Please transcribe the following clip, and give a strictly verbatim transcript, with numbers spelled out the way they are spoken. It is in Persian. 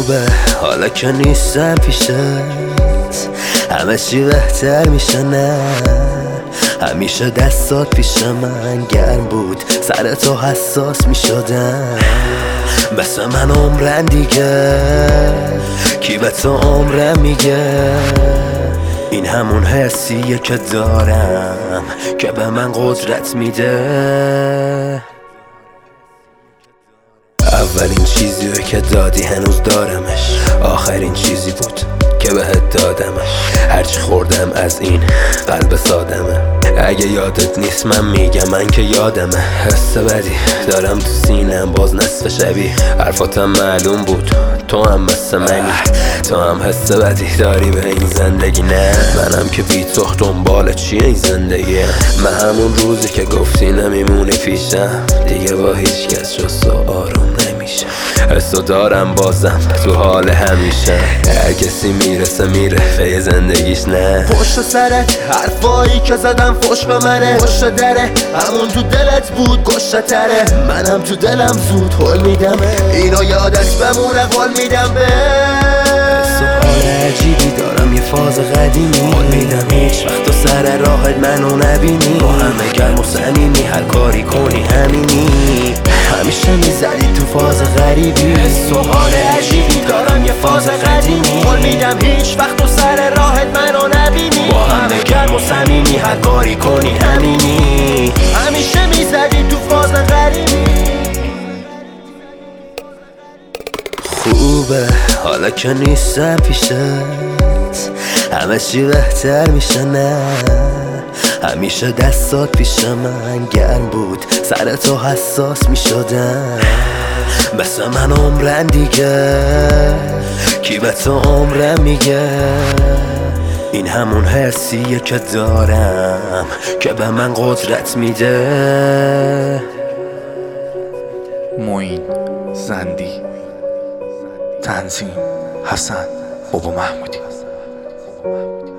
خوبه حالا که نیستم پیشت، همه چی بهتر میشه نه. همیشه دستات پیش من گرم بود، سر تو حساس میشدم. مثل من عمرن دیگه، کی به تو عمرم میگه؟ این همون حسیه که دارم که به من قدرت میده. اولین چیزی که دادی هنوز دارمش، آخرین چیزی بود که بهت دادمش. هرچی خوردم از این قلب سادمه، اگه یادت نیست من میگم من که یادمه. حس بدی دارم تو سینم باز نصف شبی، حرفاتم معلوم بود تو هم مثل منی. تو هم حس بدی داری به این زندگی، نه منم که بی تو دنبال چیه این زندگی. من همون روزی که گفتی نمیمونی پیشم، دیگه با هیچ کس جز تو آروم نمیشه. حسو دارم بازم تو حال همیشه، هر کسی میرسه میره به زندگیش نه. پشت سرت حرفایی که زدم فوش به منه، پشت دره همون تو دلت بود گشته تره. منم تو دلم زود حل میدم، اینو یادت بمونه قول میدم به. سوال عجیبی دارم یه فاز قدیمی، حل میدم هیچ وقت تو سر راهت منو نبینی. با همه گرم و صمیمی هر کاری کنی همینی، همیشه میزدی تو فاز غریبی. سوال عجیبی دارم یه فاز قدیمی، قول میدم هیچ وقت تو سر راهت منو نبینی. با همه گرم و صمیمی هر کاری کنی همینی، همیشه میزدی تو فاز غریبی. خوبه حالا که نیستم پیشت، همه چی بهتر میشه نه. همیشه دستات پیش من گرم بود، سر تو حساس میشدم. مثل من عمرن دیگه، کی به تو عمرم میگه؟ این همون حسیه که دارم که به من قدرت میده. معین زندی، تنظیم حسن بابا محمودی.